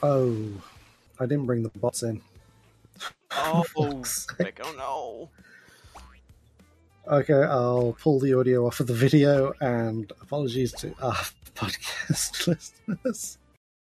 Oh, I didn't bring the bots in. Oh, fuck's Vic, oh no. Okay, I'll pull the audio off of the video, and apologies to our podcast listeners.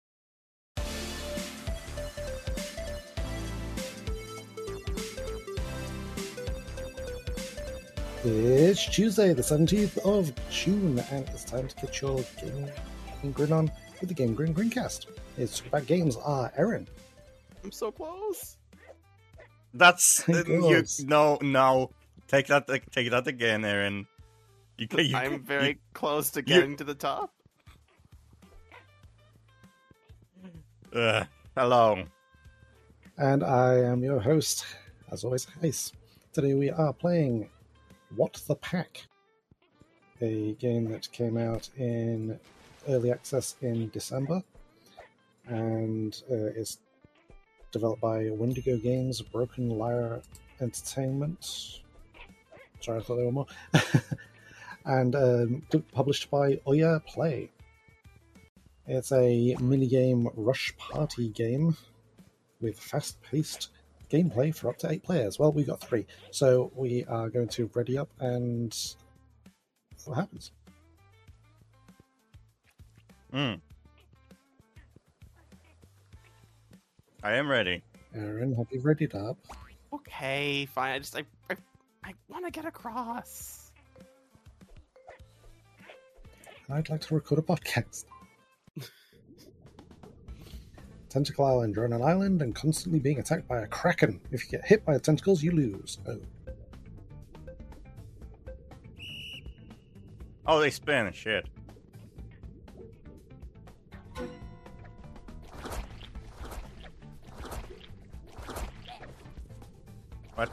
It's Tuesday, the 17th of June, and it's time to get your Game Grin on with the Game Grin Grincast. It's about games. Erin. I'm so close. That's Close. no. Take that again, Aaron. I'm very close to getting to the top. Hello. And I am your host, as always, Ace. Today we are playing What the Pack, a game that came out in early access in December, and is developed by Wendigo Games, Broken Lyre Entertainment. Sorry, I thought there were more. And published by Oya Play. It's a minigame rush party game with fast-paced gameplay for up to 8 players. Well, we've got 3, so we are going to ready up and see what happens. I am ready. Aaron, have you readied up? Okay, fine. I want to get across. I'd like to record a podcast. Tentacle Island. You're on an island and constantly being attacked by a kraken. If you get hit by the tentacles, you lose. Oh, they spin. Shit. What?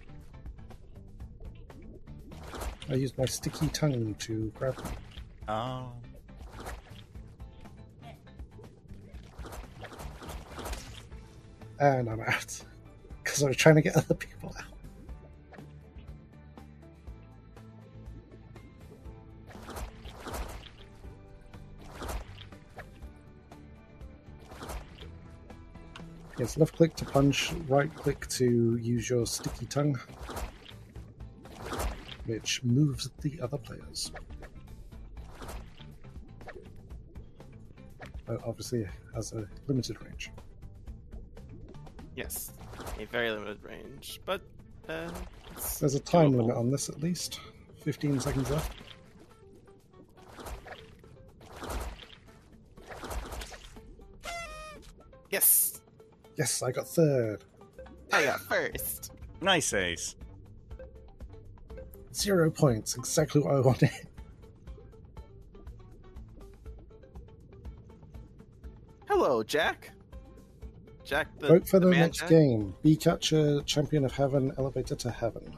I used my sticky tongue to grab them. Oh. And I'm out. Because I was trying to get other people out. Yes, left click to punch, right click to use your sticky tongue, which moves the other players. Obviously has a limited range. Yes, a very limited range, but There's a time limit on this at least. 15 seconds left. Yes, Yes, I got third. I got first. Nice, Ace. 0 points, exactly what I wanted. Hello, Jack. Jack, Vote for the man next Jack? game. Bee Catcher, Champion of Heaven, Elevator to Heaven.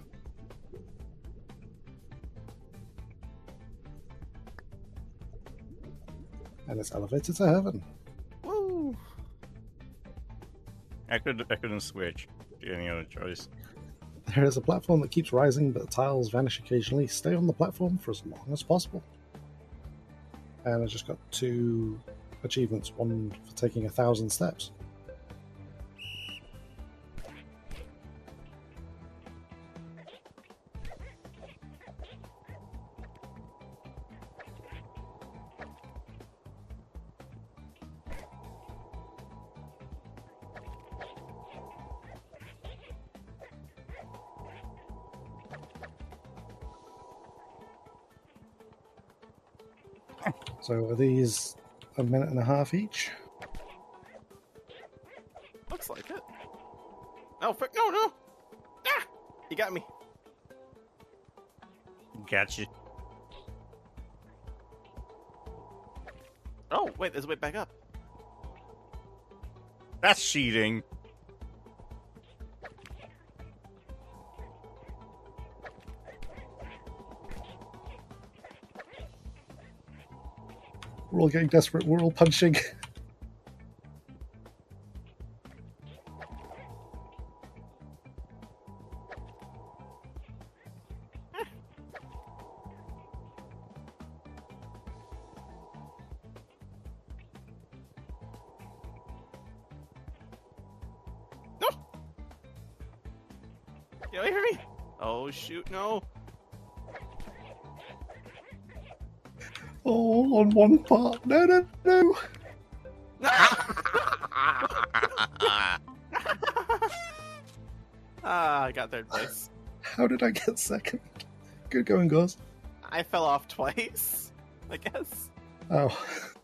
And it's Elevator to Heaven. Woo! I couldn't switch to any other choice. There is a platform that keeps rising, but the tiles vanish occasionally. Stay on the platform for as long as possible. And I just got 2 achievements, one for taking 1,000 steps. So are these a minute and a half each? Looks like it. Oh, frick, no! Ah! You got me. Gotcha. Oh, wait, there's a way back up. That's cheating. We're all getting desperate. We're all punching. Get away from me! Oh shoot, no! All on one part. No, no, no. I got third place. How did I get second? Good going, guys. I fell off twice, I guess. Oh.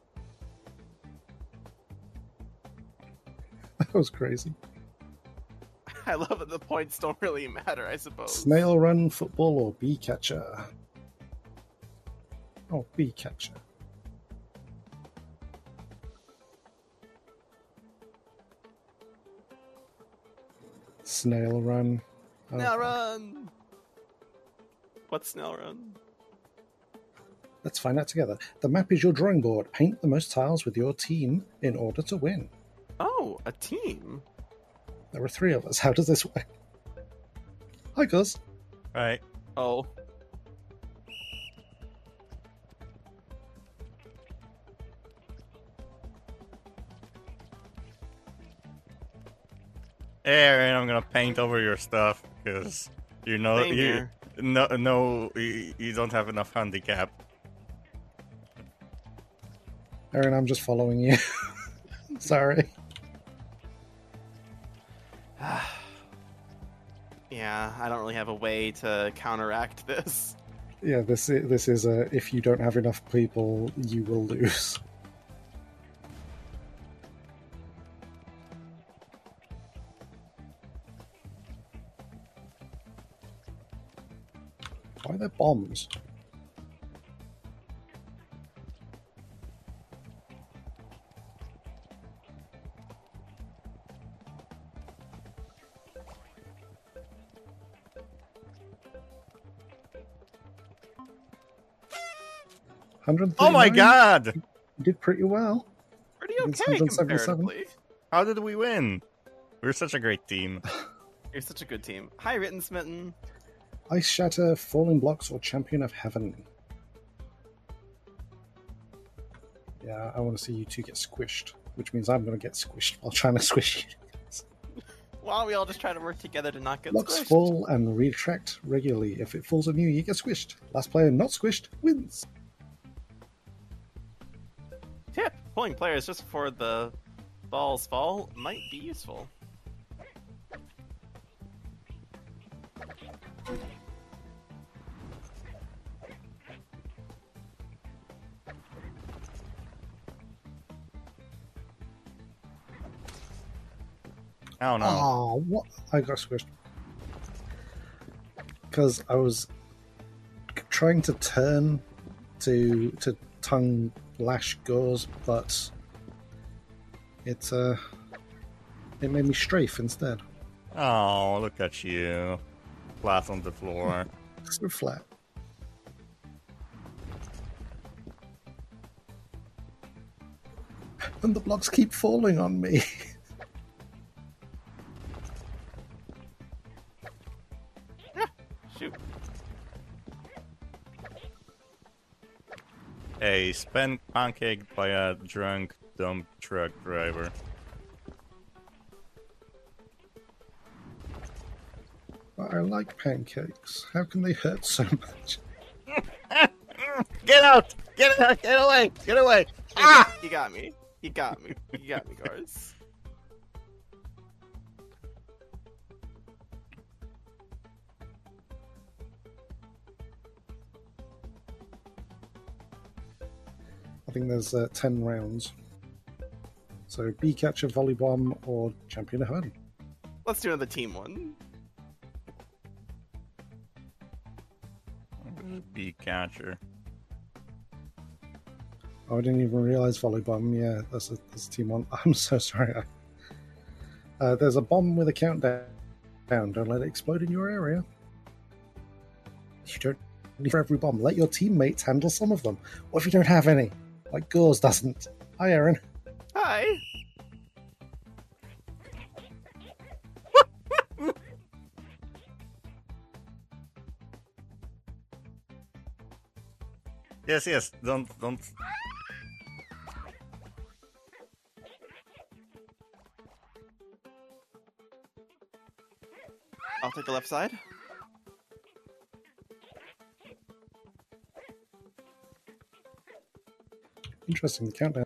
That was crazy. I love that the points don't really matter, I suppose. Snail run, football, or bee catcher? Oh, bee catcher. Snail run. Oh, Snail run! What's snail run? let's find out together. The map is your drawing board. Paint the most tiles with your team in order to win. Oh, a team? There are 3 of us. How does this work? Hi, Gus. Right. Oh. Aaron, I'm gonna paint over your stuff because you know Same here. you don't have enough handicap. Aaron, I'm just following you. Sorry. Yeah, I don't really have a way to counteract this. Yeah, this is a if you don't have enough people, you will lose. Why are there bombs? Oh my god! You did pretty well. Pretty Against okay 177. comparatively. How did we win? We're such a great team. You're such a good team. Hi, Written Smitten. Ice Shatter, Falling Blocks, or Champion of Heaven? Yeah, I want to see you two get squished, which means I'm going to get squished while trying to squish you. Why don't we all just try to work together to not get Blocks squished? fall and retract regularly. If it falls on you, you get squished. Last player not squished wins. Tip: pulling players just before the balls fall might be useful. I don't know. Oh, what? I got squished. Because I was trying to turn to tongue lash Gauze, but it made me strafe instead. Oh, look at you. Flat on the floor. So flat. And the blocks keep falling on me. Shoot. A spent pancake by a drunk dump truck driver. But I like pancakes. How can they hurt so much? Get out! Get out! Get away! Get away! Ah! You got me. You got me. You got me, Gars. I think there's 10 rounds. So bee catcher, volley bomb, or champion of heaven. Let's do another team one. Bee catcher. Oh, I didn't even realize volley bomb. Yeah, that's a team one. I'm so sorry. There's a bomb with a countdown. Don't let it explode in your area. You don't need for every bomb. Let your teammates handle some of them. What if you don't have any? Like Gauze doesn't. Hi, Aaron. Hi. Yes, don't. I'll take the left side. Interesting, the countdown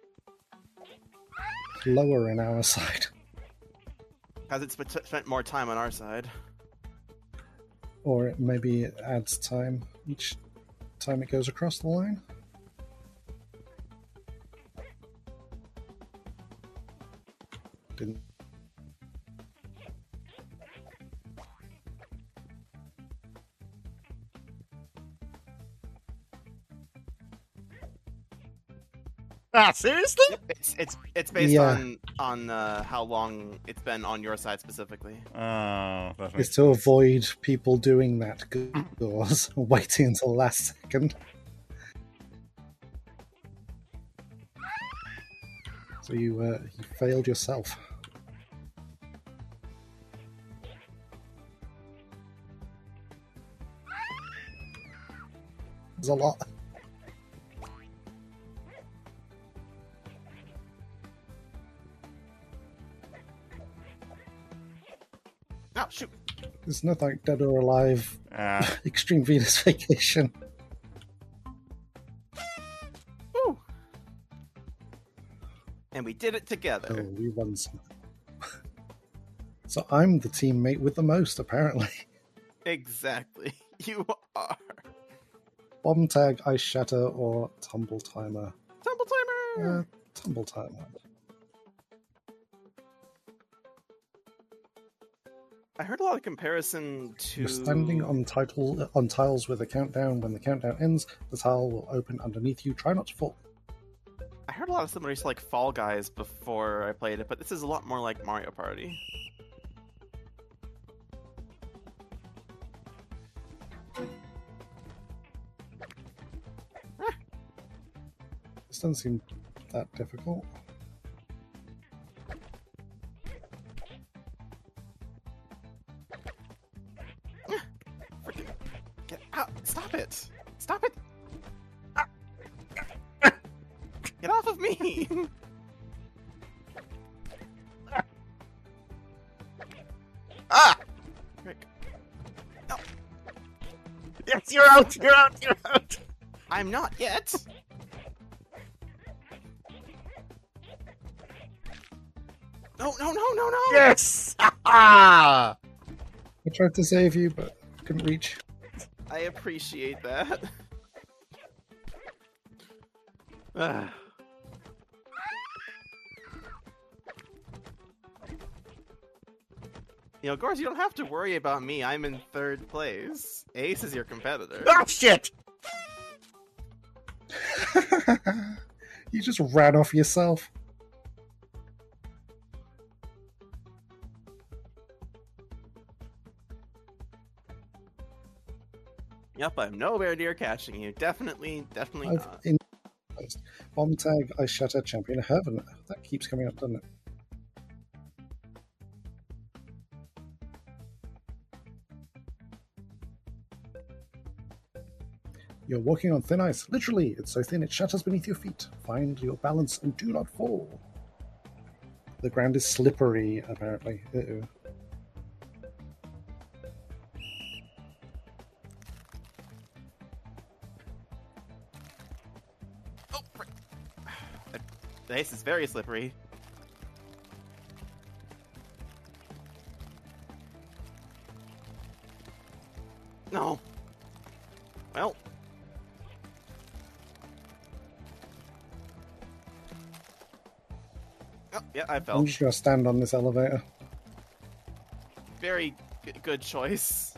lower in our side. Because it's spent more time on our side. Or maybe it adds time each time it goes across the line. Didn't. Ah, seriously? It's based Yeah. on how long it's been on your side specifically. Oh, that It's makes to avoid people doing that goes waiting until the last second. So you failed yourself. There's a lot. Oh, shoot. There's nothing like Dead or Alive Ah, Extreme Venus Vacation. Woo! And we did it Oh, together. we won some. So I'm the teammate with the most, apparently. Exactly. You are. Bomb Tag, Ice Shatter, or Tumble Timer? Tumble timer! Tumble Timer. I heard a lot of comparison to... You're standing on tiles with a countdown. When the countdown ends, the tile will open underneath you. Try not to fall. I heard a lot of similarities to like Fall Guys before I played it, but this is a lot more like Mario Party. This doesn't seem that difficult. Get out! Stop it! Stop it! Ah. Get off of me! ah! Rick, Yes, you're out! You're out! You're out! I'm not yet! No, no, no, no, no! Yes! Ah! I tried to save you, but couldn't reach. I appreciate that. Ah. You know, Gors, you don't have to worry about me. I'm in third place. Ace is your competitor. Oh shit! You just ran off yourself. Yep, I'm nowhere near catching you. Definitely I've not. in Bomb Tag, Ice Shatter, Champion of Heaven. That keeps coming up, doesn't it? You're walking on thin ice. Literally, it's so thin it shatters beneath your feet. Find your balance and do not fall. The ground is slippery, apparently. Uh-oh. Oh, frick. The ace is very slippery. No. Well. Oh, yeah, I fell. I'm just going to stand on this elevator. Very good choice.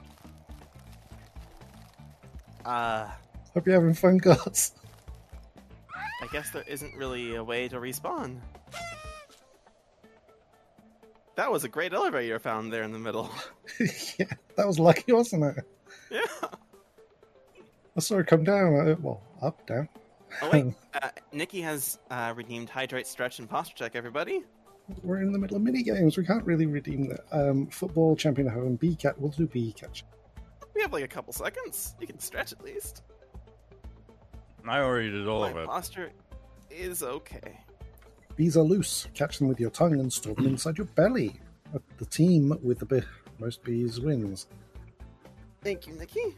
Hope you're having fun, guys. I guess there isn't really a way to respawn. That was a great elevator found there in the middle. Yeah, that was lucky, wasn't it? Yeah. I saw it come down. Well, up, down. Oh wait, Nikki has redeemed Hydrate, Stretch, and Posture Check, everybody. We're in the middle of mini games. We can't really redeem that. Football, Champion of Heaven, B-Cat. We'll do B-Cat. We have like a couple seconds. You can stretch at least. I already did all My of it. posture is okay. Bees are loose. Catch them with your tongue and store them inside your belly. The team with the Most bees wins. Thank you, Nikki.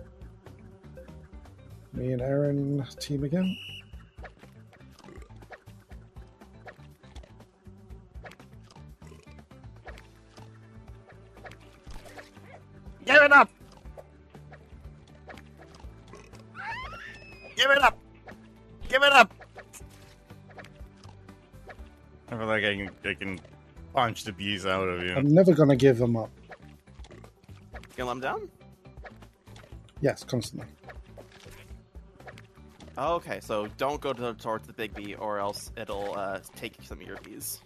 Me and Aaron team again. Give it up! Give it up! Give it up! I feel like I can punch the bees out of you. I'm never going to give them up. Gonna let him down? Yes, constantly. Okay, so don't go towards the big bee, or else it'll take some of your bees.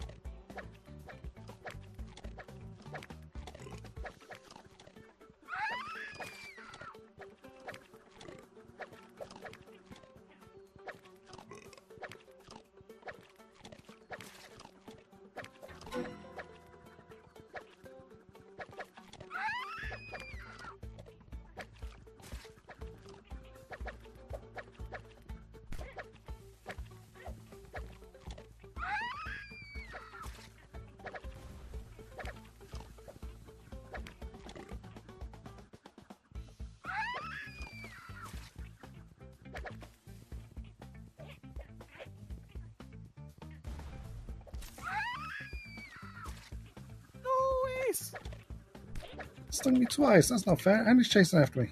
Nice. Stung me twice. That's not fair. And he's chasing after me.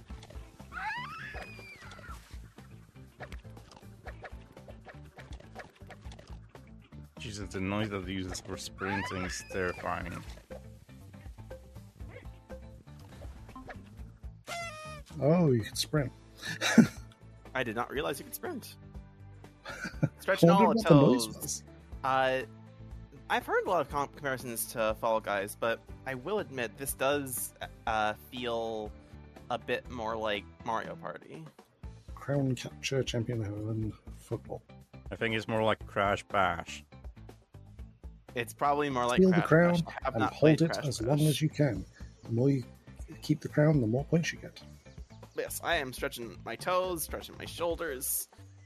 Jesus, the noise that it uses for sprinting is terrifying. Oh, you can sprint. I did not realize you could sprint. I Stretching all wondered the what the noise toes. was. I've heard a lot of comparisons to Fall Guys, but I will admit this does feel a bit more like Mario Party. Crown capture champion and football. I think it's more like Crash Bash. It's probably more like Steal the Crash crown Bash. I have and not hold played it Crash as Bash. long as you can. The more you keep the crown, the more points you get. Yes, I am stretching my toes, stretching my shoulders.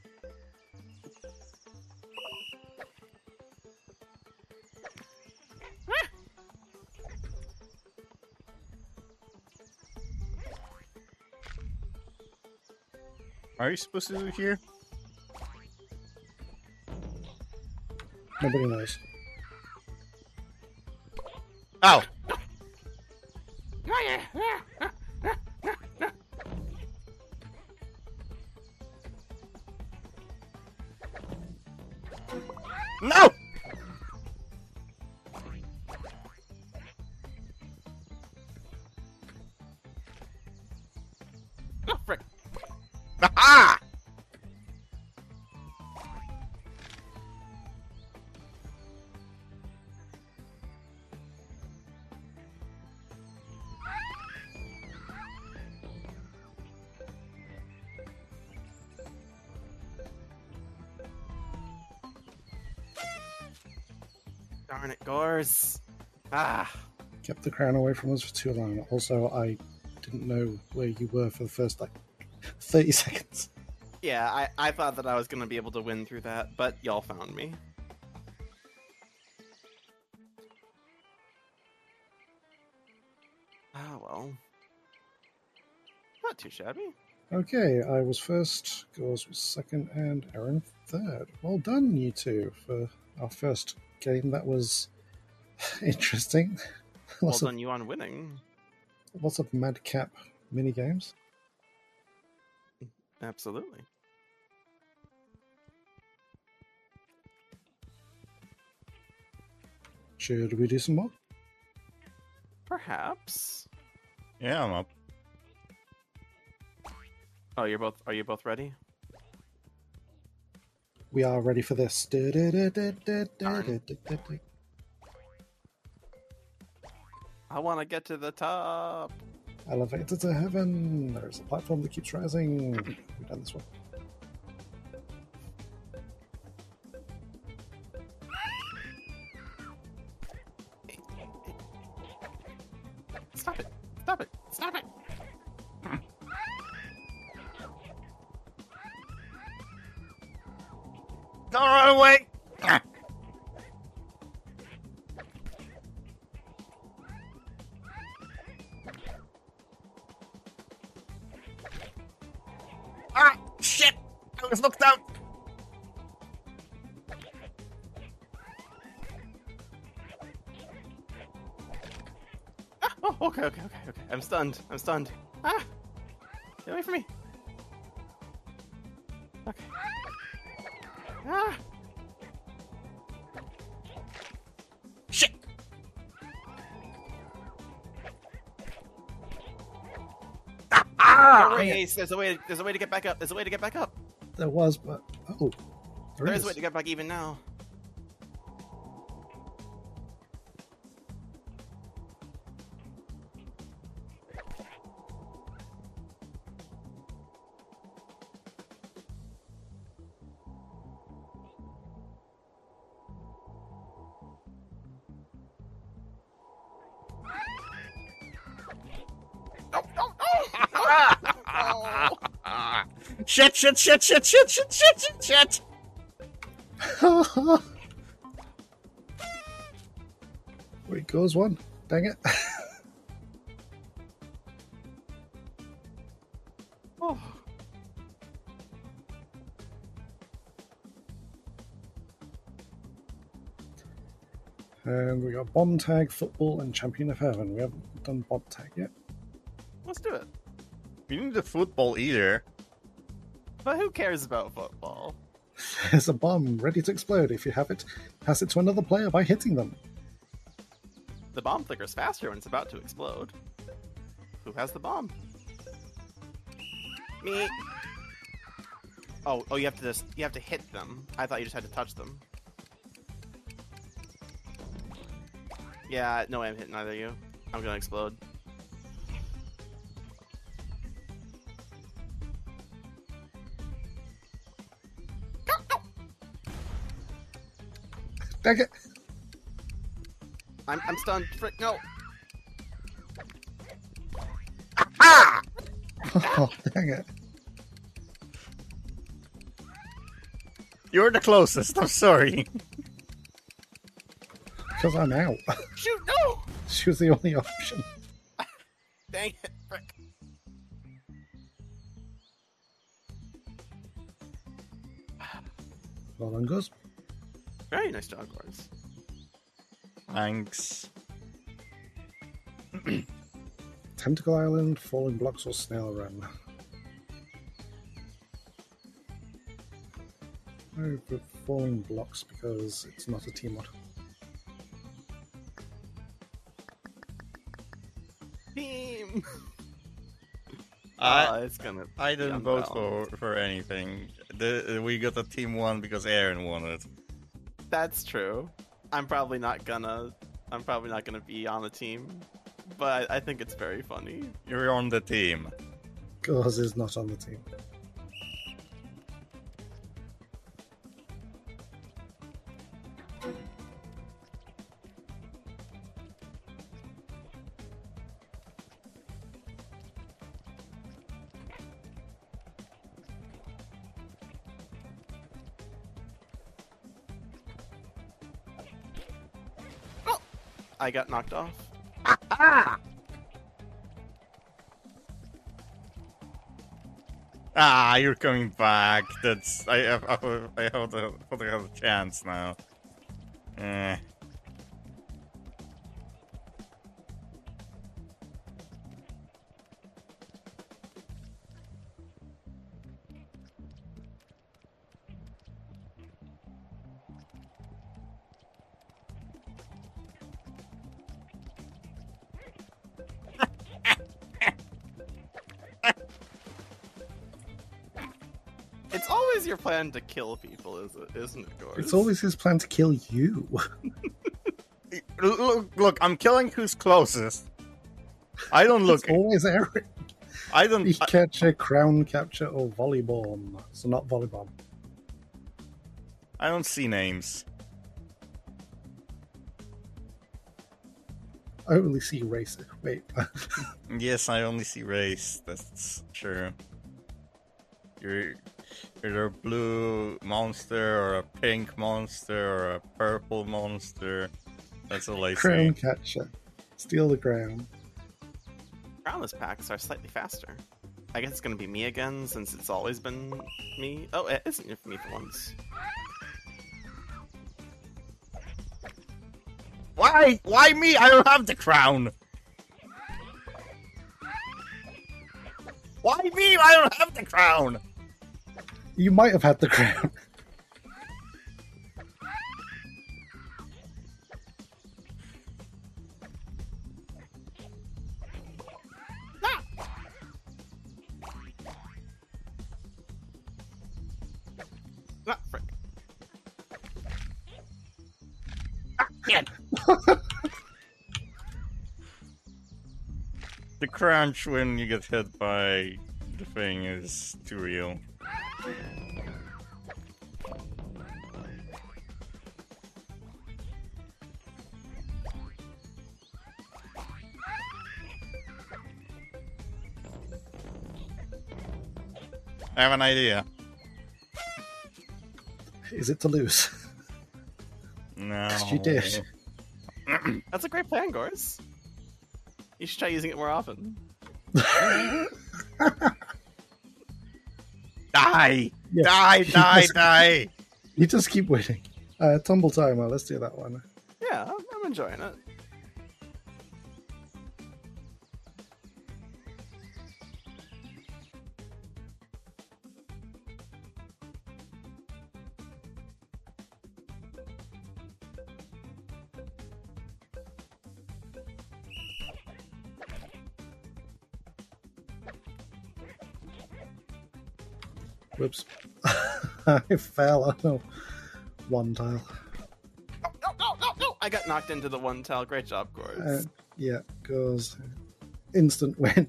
Are you supposed to do it here? Nobody knows. Ow! No! Oh, frick. Aha! Darn it, Gores. Ah. Kept the crown away from us for too long. Also, I didn't know where you were for the first, 30 seconds. Yeah, I thought that I was going to be able to win through that, but y'all found me. Ah, well. Not too shabby. Okay, I was first, Gauze was second, and Aaron third. Well done, you two, for our first game. That was interesting. Well lots, done you on winning. lots of madcap mini games. Absolutely. Should we do some more? Perhaps. Yeah, I'm up. Oh, are you both ready? We are ready for this. I want to get to the top. Elevator to heaven. There's a platform that keeps rising. We've done this one. Stop it. Stop it. Stop it. Don't run away! was knocked out! Ah, oh, okay. I'm stunned. Ah! Get away from me. Okay. Ah! Shit! Oh, wait, Ace, there's a way to get back up. There was, but oh, There is a way to get back even now. Shit! Wait, goes one. Dang it. Oh. And we got bomb tag, football, and champion of heaven. We haven't done bomb tag yet. Let's do it. We didn't do football either. But who cares about football? There's a bomb ready to explode. If you have it, pass it to another player by hitting them. The bomb flickers faster when it's about to explode. Who has the bomb? Me. Oh, you have to hit them. I thought you just had to touch them. Yeah, no way I'm hitting either of you. I'm gonna explode. Dang it. I'm stunned. Frick, no. Oh, dang it. You're the closest, I'm sorry. Because I'm out. Shoot, no! She was the only option. Dang it, frick. Well done, Gus. Very nice job, Gores. Thanks. Tentacle Island, Falling Blocks, or Snail Run? I go for Falling Blocks because it's not a team mod. Team! It's gonna I be didn't vote unbalanced. for anything. We got a team one because Aaron won it. That's true. I'm probably not gonna be on the team, but I think it's very funny. You're on the team. Gus is not on the team. I got knocked off. Ah, you're coming back. That's I have a chance now. Eh. It's always your plan to kill people, isn't it, Gores? It's always his plan to kill you. Look, I'm killing who's closest. I don't look. It's always Eric. I don't. Bee catcher, crown capture, or volleyball. So not volleyball. I don't see names. I only see racer. Wait. Yes, I only see race. That's true. You're either a blue monster or a pink monster or a purple monster. That's all I Crown see. catcher. Steal the crown. Crownless packs are slightly faster. I guess it's gonna be me again, since it's always been me. Oh, it isn't me for once. Why? Why me? I don't have the crown. Why me? I don't have the crown. You might have had the crown. Ah, frick. Shit. The crunch when you get hit by the thing is too real. I have an idea. Is it to lose? No. You did. That's a great plan, Gors. You should try using it more often. Die! Yeah. Die! Die! You just keep winning. Tumble timer, let's do that one. Yeah, I'm enjoying it. Whoops. I fell on a one tile. No! I got knocked into the one tile. Great job, Gors. Yeah, goes instant win.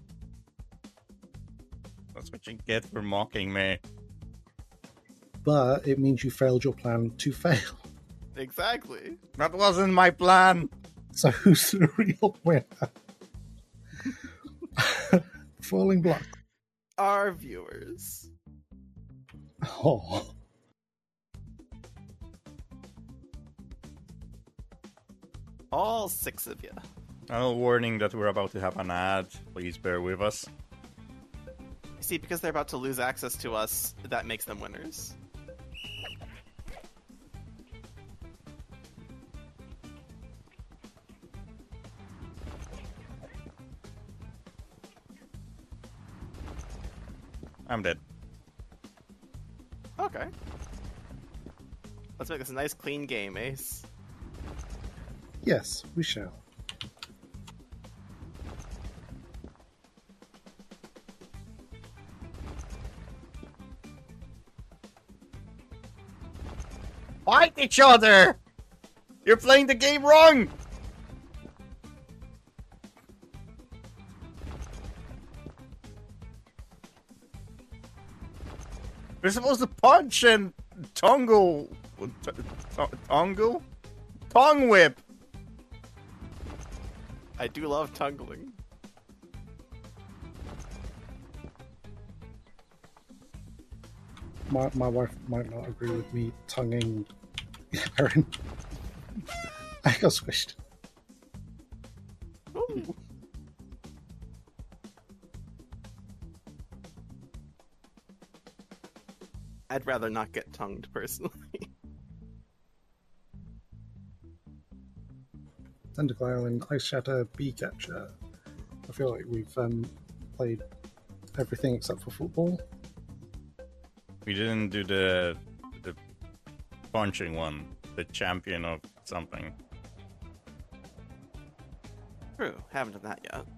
That's what you get for mocking me. But it means you failed your plan to fail. Exactly. That wasn't my plan! So who's the real winner? Falling block. Our viewers. Oh. All 6 of you. A warning that we're about to have an ad. Please bear with us. See, because they're about to lose access to us, that makes them winners. I'm dead. Okay. Let's make this a nice, clean game, Ace. Yes, we shall. Fight each other! You're playing the game wrong! We're supposed to punch and tongue whip! I do love tungling. My wife might not agree with me tonguing Aaron. I got squished. Ooh. I'd rather not get tongued, personally. Tentacle Island, Ice Shatter, Bee Catcher. I feel like we've played everything except for football. We didn't do the punching one, the champion of something. True, haven't done that yet.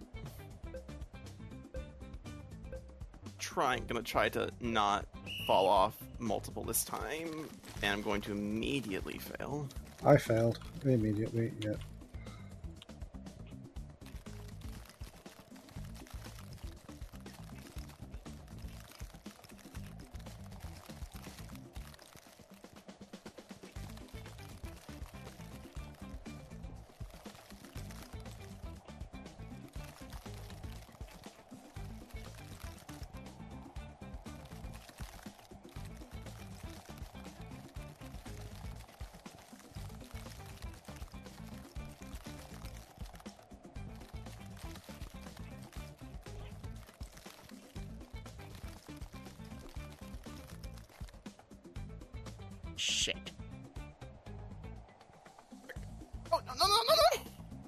Gonna try to not fall off multiple this time, and I'm going to immediately fail. I failed immediately, yeah. Shit. Oh, no.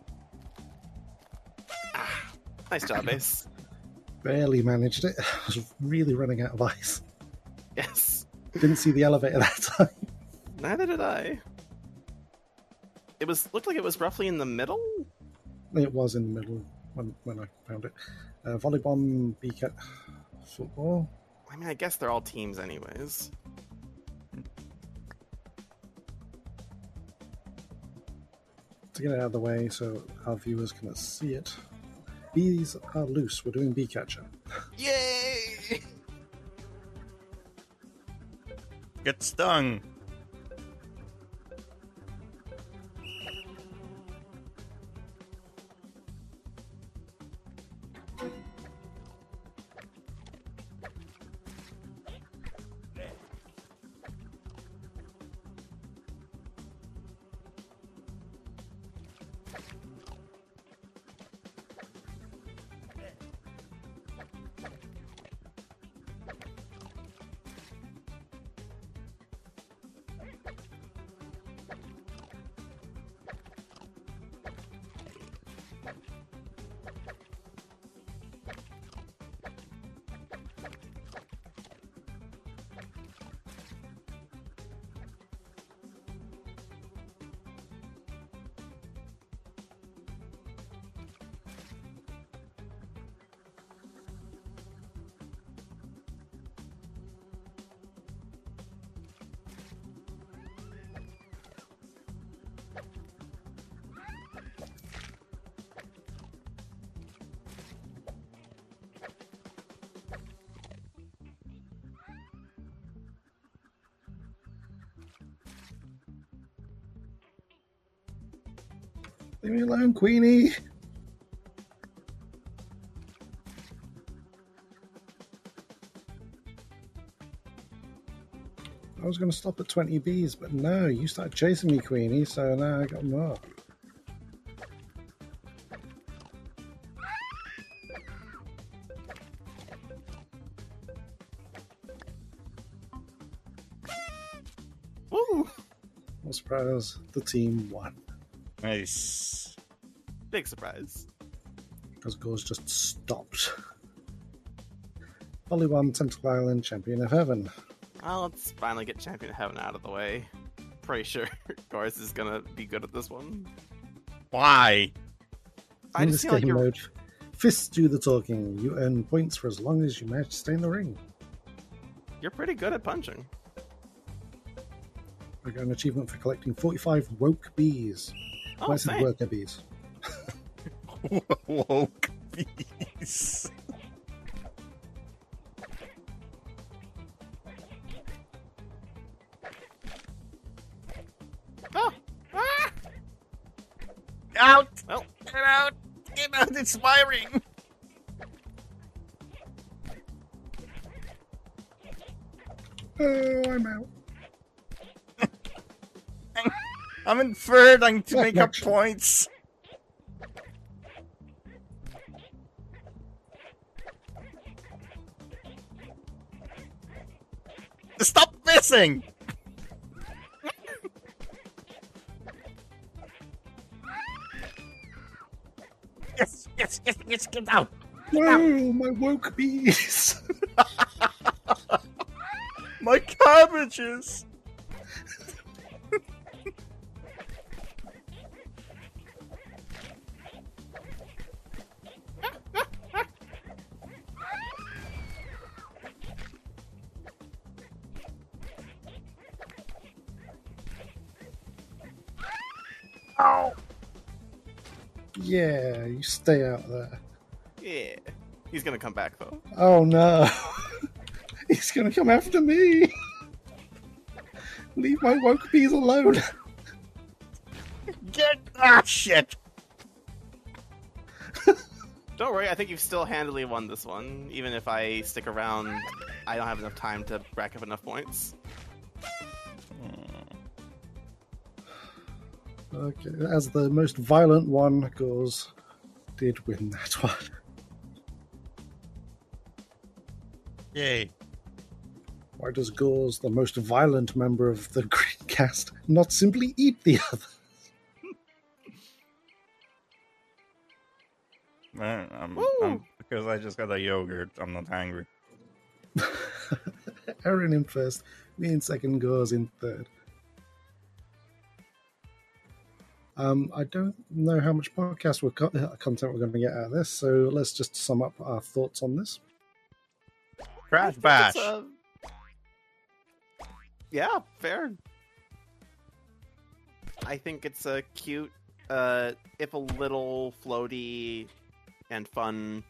Ah, nice job, Ace. Barely managed it. I was really running out of ice. Yes. Didn't see the elevator that time. Neither did I. Looked like it was roughly in the middle? It was in the middle when I found it. Volleyball, BCAT, football. I mean, I guess they're all teams anyways. To get it out of the way so our viewers can see it. Bees are loose. We're doing bee catcher. Yay! Get stung. Leave me alone, Queenie. I was going to stop at 20 bees, but no, you started chasing me, Queenie, so now I got more. Woo! No surprise, the team won. Nice. Big surprise. Because goals just stopped. Volley 1, Tentacle Island, Champion of Heaven. Well, let's finally get Champion of Heaven out of the way. Pretty sure Gars is gonna be good at this one. Why? I In just this feel like game you're... mode, fists do the talking. You earn points for as long as you manage to stay in the ring. You're pretty good at punching. I got an achievement for collecting 45 woke bees. Oh, I said same. worker bees. Woke bees. Oh! Ah! Out! Well, Get out! Get out! It's my ring! Oh, I'm out. I'm in third. I need to What make up action? points. Stop missing! Yes, get out! Whoa, my woke bees. My cabbages! Ow! Yeah, you stay out there. yeah. He's gonna come back, though. Oh no. He's gonna come after me. Leave my woke bees alone. Get ah shit! Don't worry, I think you've still handily won this one. Even if I stick around, I don't have enough time to rack up enough points. Okay, as the most violent one goes, did win that one. Yay. Why does Gauze, the most violent member of the Greencast, not simply eat the other? Because I just got a yogurt. I'm not hungry. Aaron in first, me in second, Gauze in third. I don't know how much podcast content we're going to get out of this, so let's just sum up our thoughts on this. Crash Bash. Yeah, fair. I think it's a cute, if a little floaty and fun,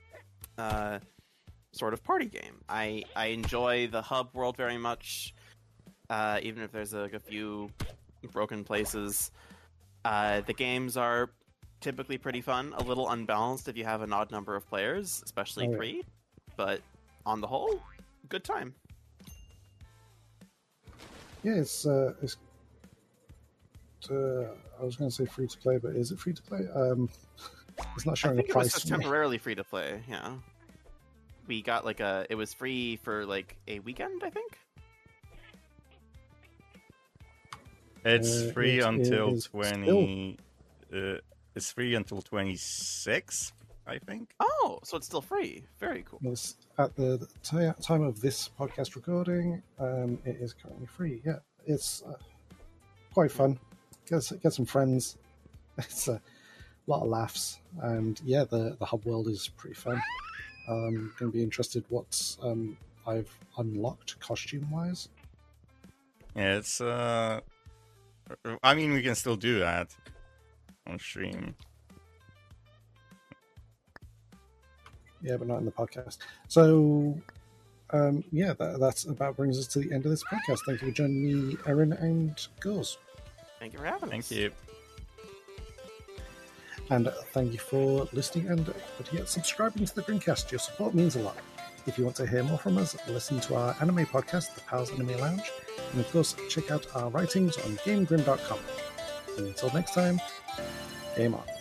sort of party game. I enjoy the hub world very much, even if there's a few broken places. The games are typically pretty fun, a little unbalanced if you have an odd number of players, especially 3, but on the whole, good time. Yeah, it's I was going to say free to play, but is it free to play? It's not showing a price. It was just temporarily free to play. Yeah, we got it was free for like a weekend, I think. It's free until 20. It's free until 26, I think. Oh, so it's still free. Very cool. Yes, at the time of this podcast recording, it is currently free. Yeah, it's quite fun. Get some friends. It's a lot of laughs, and yeah, the hub world is pretty fun. I'm going to be interested what I've unlocked costume wise. Yeah, it's I mean, we can still do that on stream. Yeah, but not in the podcast. So, yeah, that's about brings us to the end of this podcast. Thank you for joining me, Erin and Gauze. Thank you for having us. Thank you. And thank you for listening and subscribing to the Greencast. Your support means a lot. If you want to hear more from us, listen to our anime podcast, The Pals Anime Lounge, and of course, check out our writings on GameGrim.com. And until next time, game on.